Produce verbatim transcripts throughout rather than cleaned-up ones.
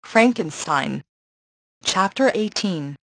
Frankenstein. Chapter eighteen.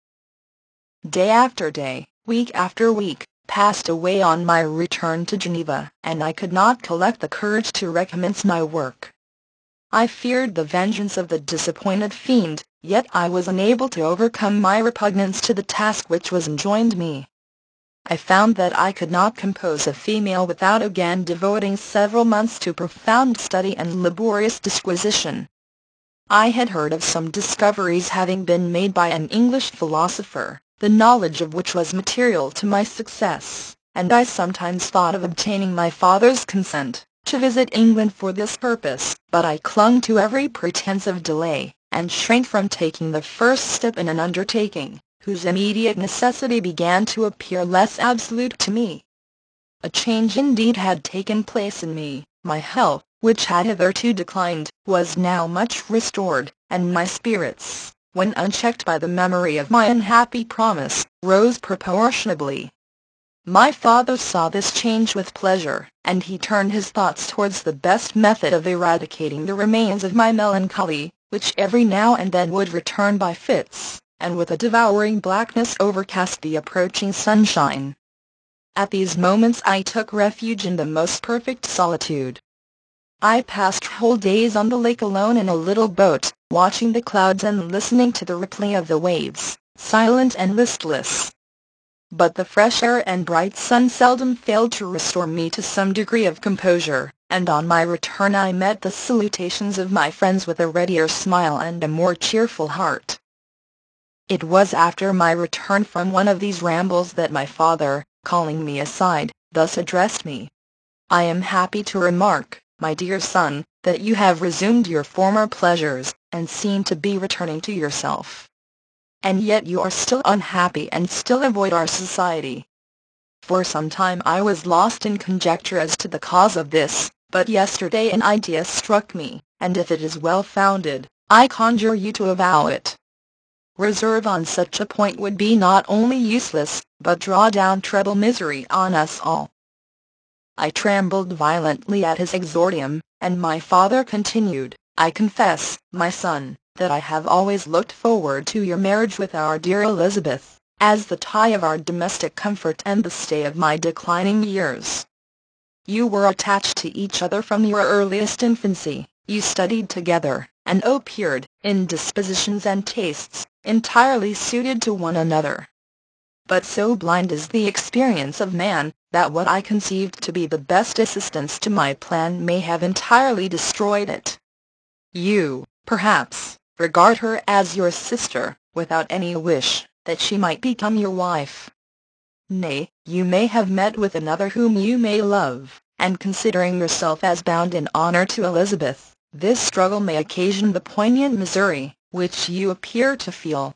Day after day, week after week, passed away on my return to Geneva, and I could not collect the courage to recommence my work. I feared the vengeance of the disappointed fiend, yet I was unable to overcome my repugnance to the task which was enjoined me. I found that I could not compose a female without again devoting several months to profound study and laborious disquisition. I had heard of some discoveries having been made by an English philosopher, the knowledge of which was material to my success, and I sometimes thought of obtaining my father's consent to visit England for this purpose, but I clung to every pretence of delay, and shrank from taking the first step in an undertaking whose immediate necessity began to appear less absolute to me. A change indeed had taken place in me. My health, which had hitherto declined, was now much restored, and my spirits, when unchecked by the memory of my unhappy promise, rose proportionably. My father saw this change with pleasure, and he turned his thoughts towards the best method of eradicating the remains of my melancholy, which every now and then would return by fits, and with a devouring blackness overcast the approaching sunshine. At these moments I took refuge in the most perfect solitude. I passed whole days on the lake alone in a little boat, watching the clouds and listening to the rippling of the waves, silent and listless. But the fresh air and bright sun seldom failed to restore me to some degree of composure, and on my return I met the salutations of my friends with a readier smile and a more cheerful heart. It was after my return from one of these rambles that my father, calling me aside, thus addressed me. "I am happy to remark, my dear son, that you have resumed your former pleasures, and seem to be returning to yourself. And yet you are still unhappy and still avoid our society." For some time I was lost in conjecture as to the cause of this, but yesterday an idea struck me, and if it is well founded, I conjure you to avow it. Reserve on such a point would be not only useless, but draw down treble misery on us all. I trembled violently at his exordium, and my father continued, "I confess, my son, that I have always looked forward to your marriage with our dear Elizabeth, as the tie of our domestic comfort and the stay of my declining years. You were attached to each other from your earliest infancy, you studied together, and appeared, in dispositions and tastes, entirely suited to one another. But so blind is the experience of man, that what I conceived to be the best assistance to my plan may have entirely destroyed it. You, perhaps, regard her as your sister, without any wish that she might become your wife. Nay, you may have met with another whom you may love, and considering yourself as bound in honor to Elizabeth, this struggle may occasion the poignant misery which you appear to feel.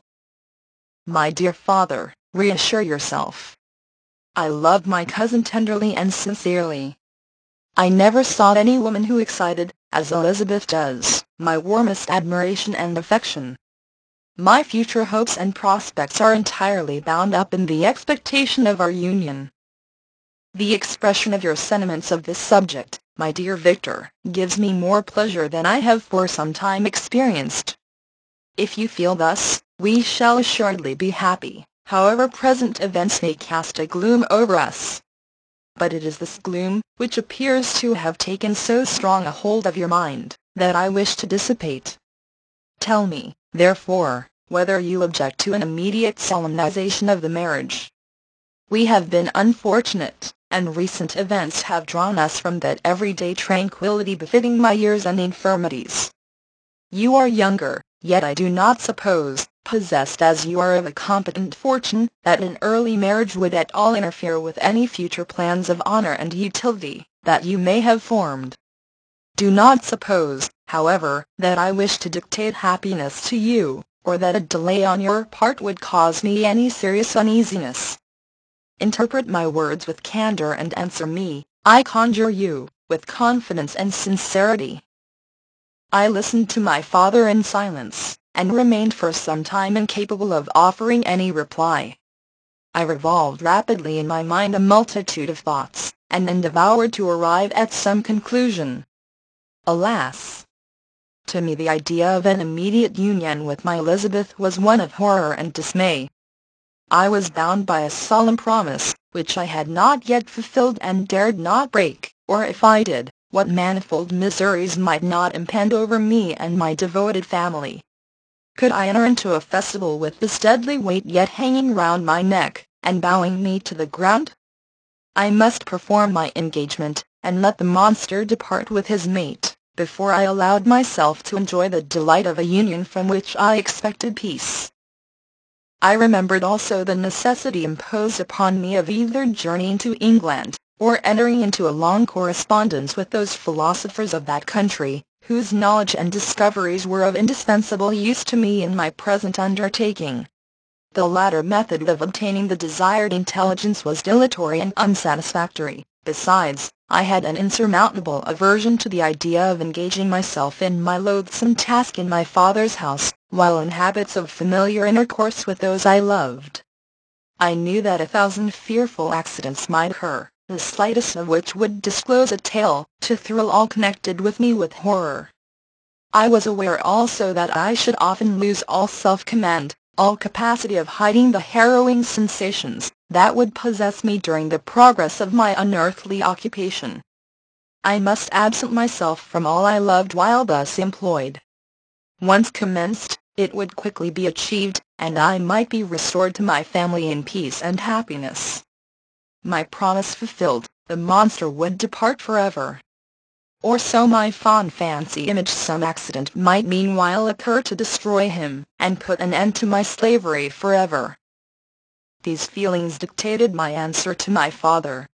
My dear father, reassure yourself. I love my cousin tenderly and sincerely. I never saw any woman who excited, as Elizabeth does, my warmest admiration and affection. My future hopes and prospects are entirely bound up in the expectation of our union. The expression of your sentiments of this subject, my dear Victor, gives me more pleasure than I have for some time experienced. If you feel thus, we shall assuredly be happy, however present events may cast a gloom over us. But it is this gloom, which appears to have taken so strong a hold of your mind, that I wish to dissipate. Tell me, therefore, whether you object to an immediate solemnization of the marriage. We have been unfortunate, and recent events have drawn us from that everyday tranquillity befitting my years and infirmities. You are younger, yet I do not suppose, possessed as you are of a competent fortune, that an early marriage would at all interfere with any future plans of honor and utility that you may have formed. Do not suppose, however, that I wish to dictate happiness to you, or that a delay on your part would cause me any serious uneasiness. Interpret my words with candor and answer me, I conjure you, with confidence and sincerity." I listened to my father in silence, and remained for some time incapable of offering any reply. I revolved rapidly in my mind a multitude of thoughts, and endeavored to arrive at some conclusion. Alas! To me the idea of an immediate union with my Elizabeth was one of horror and dismay. I was bound by a solemn promise, which I had not yet fulfilled and dared not break, or if I did, what manifold miseries might not impend over me and my devoted family. Could I enter into a festival with this deadly weight yet hanging round my neck, and bowing me to the ground? I must perform my engagement, and let the monster depart with his mate, before I allowed myself to enjoy the delight of a union from which I expected peace. I remembered also the necessity imposed upon me of either journeying to England, or entering into a long correspondence with those philosophers of that country, whose knowledge and discoveries were of indispensable use to me in my present undertaking. The latter method of obtaining the desired intelligence was dilatory and unsatisfactory. Besides, I had an insurmountable aversion to the idea of engaging myself in my loathsome task in my father's house, while in habits of familiar intercourse with those I loved. I knew that a thousand fearful accidents might occur, the slightest of which would disclose a tale to thrill all connected with me with horror. I was aware also that I should often lose all self-command, all capacity of hiding the harrowing sensations that would possess me during the progress of my unearthly occupation. I must absent myself from all I loved while thus employed. Once commenced, it would quickly be achieved, and I might be restored to my family in peace and happiness. My promise fulfilled, the monster would depart forever. Or so my fond fancy imaged some accident might meanwhile occur to destroy him, and put an end to my slavery forever. These feelings dictated my answer to my father.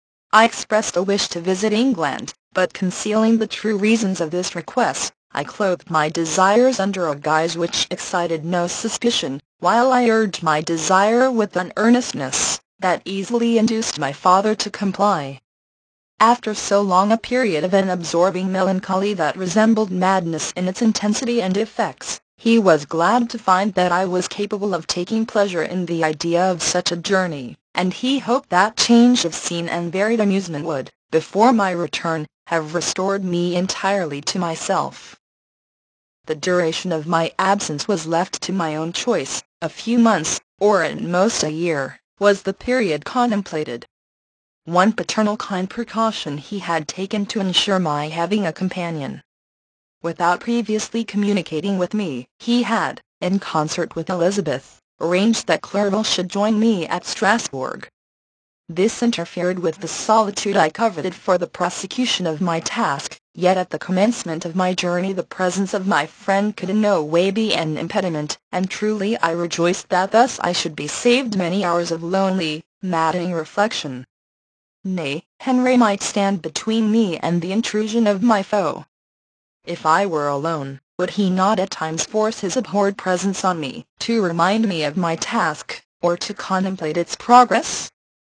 I expressed a wish to visit England, but concealing the true reasons of this request, I clothed my desires under a guise which excited no suspicion, while I urged my desire with an earnestness that easily induced my father to comply. After so long a period of an absorbing melancholy that resembled madness in its intensity and effects, he was glad to find that I was capable of taking pleasure in the idea of such a journey, and he hoped that change of scene and varied amusement would, before my return, have restored me entirely to myself. The duration of my absence was left to my own choice. A few months, or at most a year, was the period contemplated. One paternal kind precaution he had taken to ensure my having a companion. Without previously communicating with me, he had, in concert with Elizabeth, arranged that Clerval should join me at Strasbourg. This interfered with the solitude I coveted for the prosecution of my task, yet at the commencement of my journey the presence of my friend could in no way be an impediment, and truly I rejoiced that thus I should be saved many hours of lonely, maddening reflection. Nay, Henry might stand between me and the intrusion of my foe. If I were alone, would he not at times force his abhorred presence on me, to remind me of my task, or to contemplate its progress?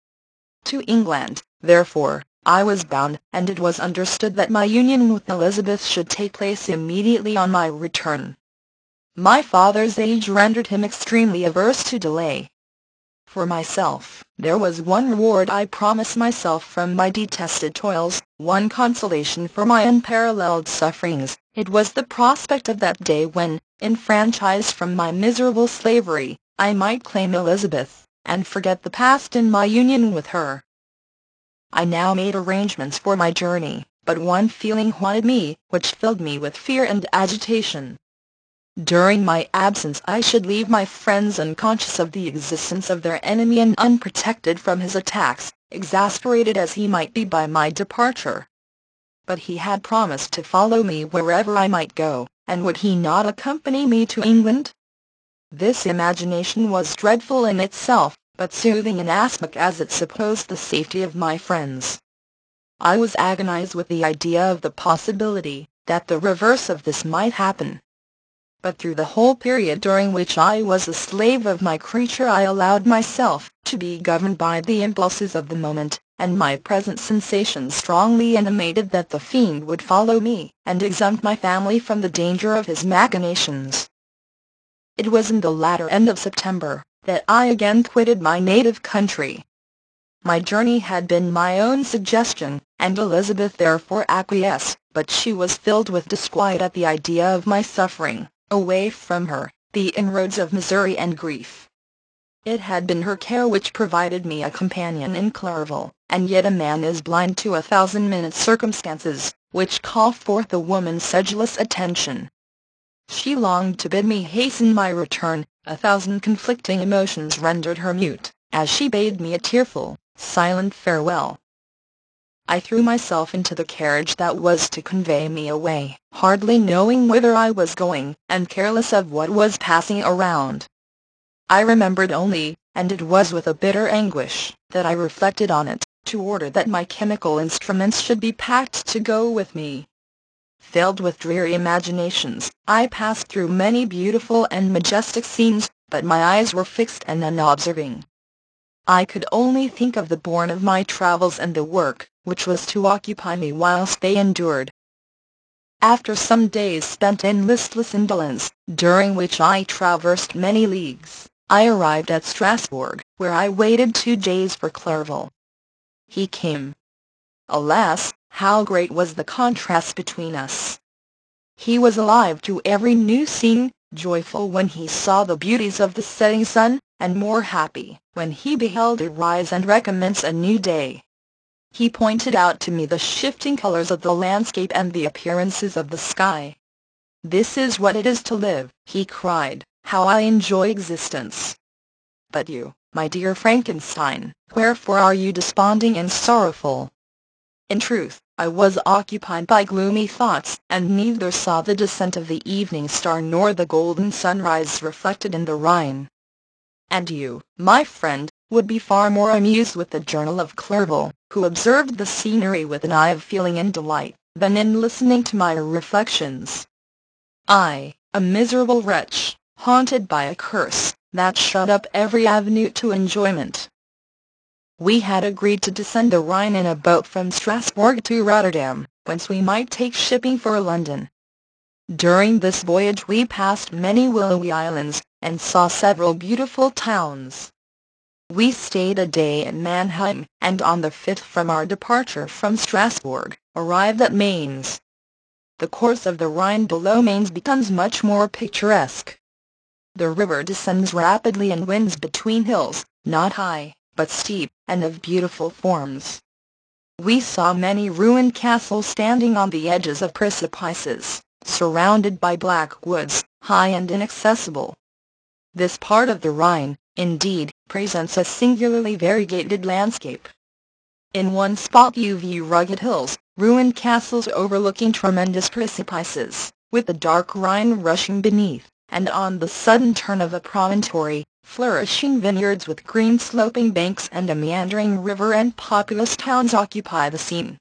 To England, therefore, I was bound, and it was understood that my union with Elizabeth should take place immediately on my return. My father's age rendered him extremely averse to delay. For myself, there was one reward I promised myself from my detested toils, one consolation for my unparalleled sufferings. It was the prospect of that day when, enfranchised from my miserable slavery, I might claim Elizabeth, and forget the past in my union with her. I now made arrangements for my journey, but one feeling haunted me, which filled me with fear and agitation. During my absence I should leave my friends unconscious of the existence of their enemy and unprotected from his attacks, exasperated as he might be by my departure. But he had promised to follow me wherever I might go, and would he not accompany me to England? This imagination was dreadful in itself, but soothing inasmuch as it supposed the safety of my friends. I was agonized with the idea of the possibility that the reverse of this might happen. But through the whole period during which I was the slave of my creature I allowed myself to be governed by the impulses of the moment, and my present sensations strongly intimated that the fiend would follow me, and exempt my family from the danger of his machinations. It was in the latter end of September that I again quitted my native country. My journey had been my own suggestion, and Elizabeth therefore acquiesced, but she was filled with disquiet at the idea of my suffering, away from her, the inroads of misery and grief. It had been her care which provided me a companion in Clerval, and yet a man is blind to a thousand minute circumstances, which call forth a woman's sedulous attention. She longed to bid me hasten my return, a thousand conflicting emotions rendered her mute, as she bade me a tearful, silent farewell. I threw myself into the carriage that was to convey me away, hardly knowing whither I was going, and careless of what was passing around. I remembered only, and it was with a bitter anguish that I reflected on it, to order that my chemical instruments should be packed to go with me. Filled with dreary imaginations, I passed through many beautiful and majestic scenes, but my eyes were fixed and unobserving. I could only think of the bourne of my travels and the work which was to occupy me whilst they endured. After some days spent in listless indolence, during which I traversed many leagues, I arrived at Strasbourg, where I waited two days for Clerval. He came. Alas, how great was the contrast between us! He was alive to every new scene, joyful when he saw the beauties of the setting sun, and more happy when he beheld it rise and recommence a new day. He pointed out to me the shifting colors of the landscape and the appearances of the sky. "This is what it is to live," he cried. "How I enjoy existence! But you, my dear Frankenstein, wherefore are you desponding and sorrowful?" In truth, I was occupied by gloomy thoughts, and neither saw the descent of the evening star nor the golden sunrise reflected in the Rhine. And you, my friend, would be far more amused with the journal of Clerval, who observed the scenery with an eye of feeling and delight, than in listening to my reflections. I, a miserable wretch, haunted by a curse that shut up every avenue to enjoyment. We had agreed to descend the Rhine in a boat from Strasbourg to Rotterdam, whence we might take shipping for London. During this voyage we passed many willowy islands, and saw several beautiful towns. We stayed a day at Mannheim, and on the fifth from our departure from Strasbourg, arrived at Mainz. The course of the Rhine below Mainz becomes much more picturesque. The river descends rapidly and winds between hills, not high, but steep, and of beautiful forms. We saw many ruined castles standing on the edges of precipices, surrounded by black woods, high and inaccessible. This part of the Rhine, indeed, presents a singularly variegated landscape. In one spot you view rugged hills, ruined castles overlooking tremendous precipices, with the dark Rhine rushing beneath, and on the sudden turn of a promontory, flourishing vineyards with green sloping banks and a meandering river and populous towns occupy the scene.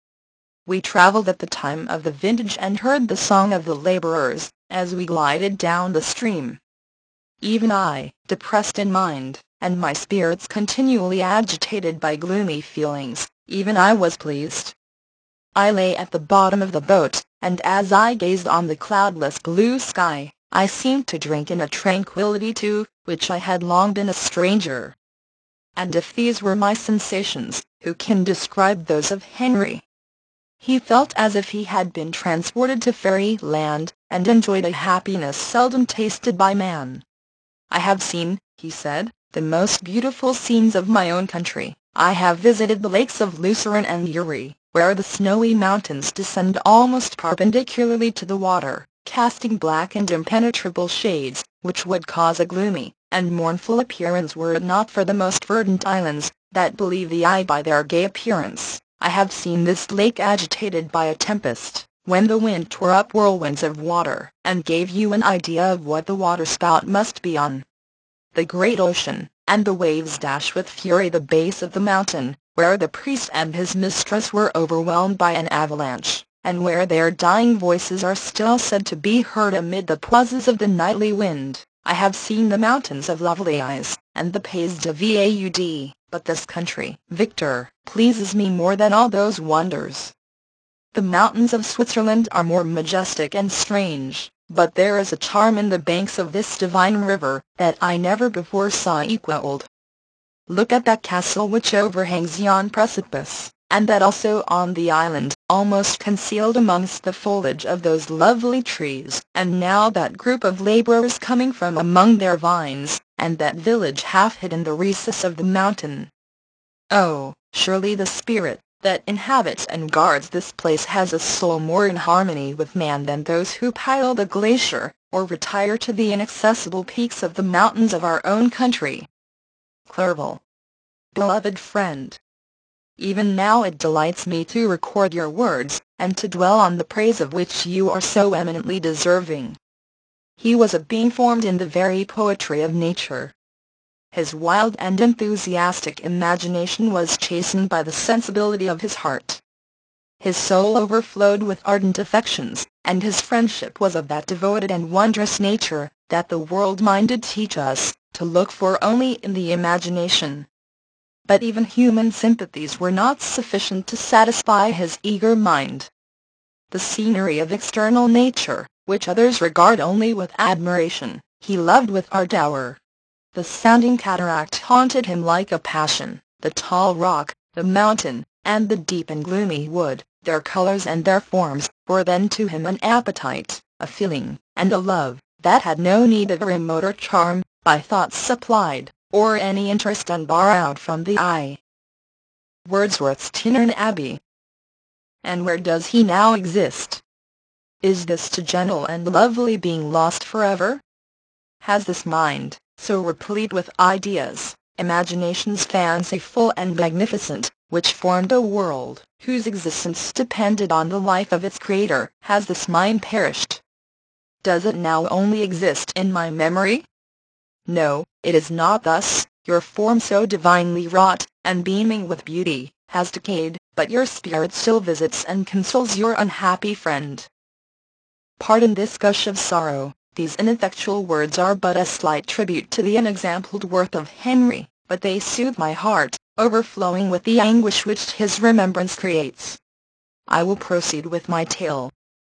We travelled at the time of the vintage and heard the song of the labourers, as we glided down the stream. Even I, depressed in mind, and my spirits continually agitated by gloomy feelings, even I was pleased. I lay at the bottom of the boat, and as I gazed on the cloudless blue sky, I seemed to drink in a tranquillity to which I had long been a stranger. And if these were my sensations, who can describe those of Henry? He felt as if he had been transported to fairy land, and enjoyed a happiness seldom tasted by man. "I have seen," he said, "the most beautiful scenes of my own country. I have visited the lakes of Lucerne and Uri, where the snowy mountains descend almost perpendicularly to the water, casting black and impenetrable shades, which would cause a gloomy and mournful appearance were it not for the most verdant islands, that believe the eye by their gay appearance. I have seen this lake agitated by a tempest, when the wind tore up whirlwinds of water, and gave you an idea of what the waterspout must be on the great ocean, and the waves dash with fury the base of the mountain, where the priest and his mistress were overwhelmed by an avalanche, and where their dying voices are still said to be heard amid the pauses of the nightly wind. I have seen the mountains of Lovely Eyes, and the Pays de Vaud, but this country, Victor, pleases me more than all those wonders. The mountains of Switzerland are more majestic and strange, but there is a charm in the banks of this divine river that I never before saw equalled. Look at that castle which overhangs yon precipice, and that also on the island, almost concealed amongst the foliage of those lovely trees, and now that group of laborers coming from among their vines, and that village half hid in the recess of the mountain. Oh, surely the spirit that inhabits and guards this place has a soul more in harmony with man than those who pile the glacier, or retire to the inaccessible peaks of the mountains of our own country. Clerval. Beloved friend, even now it delights me to record your words, and to dwell on the praise of which you are so eminently deserving. He was a being formed in the very poetry of nature. His wild and enthusiastic imagination was chastened by the sensibility of his heart. His soul overflowed with ardent affections, and his friendship was of that devoted and wondrous nature, that the world minded teach us to look for only in the imagination. But even human sympathies were not sufficient to satisfy his eager mind. The scenery of external nature, which others regard only with admiration, he loved with ardor. The sounding cataract haunted him like a passion, the tall rock, the mountain, and the deep and gloomy wood, their colors and their forms, were then to him an appetite, a feeling, and a love, that had no need of a remoter charm, by thoughts supplied, or any interest unborrowed from the eye. Wordsworth's Tintern Abbey. And where does he now exist? Is this to gentle and lovely being lost forever? Has this mind, so replete with ideas, imaginations fanciful and magnificent, which formed a world, whose existence depended on the life of its creator, has this mind perished? Does it now only exist in my memory? No, it is not thus. Your form so divinely wrought, and beaming with beauty, has decayed, but your spirit still visits and consoles your unhappy friend. Pardon this gush of sorrow. These ineffectual words are but a slight tribute to the unexampled worth of Henry, but they soothe my heart, overflowing with the anguish which his remembrance creates. I will proceed with my tale.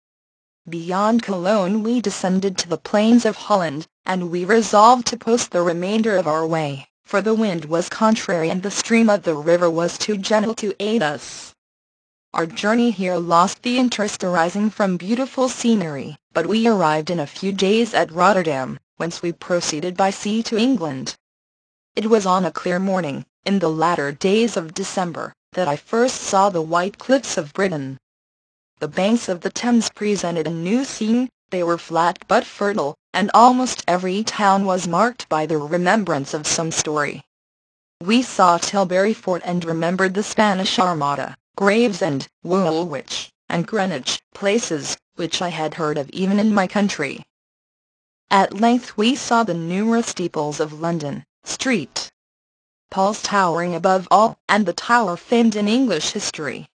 Beyond Cologne we descended to the plains of Holland, and we resolved to post the remainder of our way, for the wind was contrary and the stream of the river was too gentle to aid us. Our journey here lost the interest arising from beautiful scenery, but we arrived in a few days at Rotterdam, whence we proceeded by sea to England. It was on a clear morning, in the latter days of December, that I first saw the white cliffs of Britain. The banks of the Thames presented a new scene. They were flat but fertile, and almost every town was marked by the remembrance of some story. We saw Tilbury Fort and remembered the Spanish Armada, Gravesend, Woolwich, and Greenwich, places which I had heard of even in my country. At length we saw the numerous steeples of London, Street Paul's towering above all, and the tower famed in English history,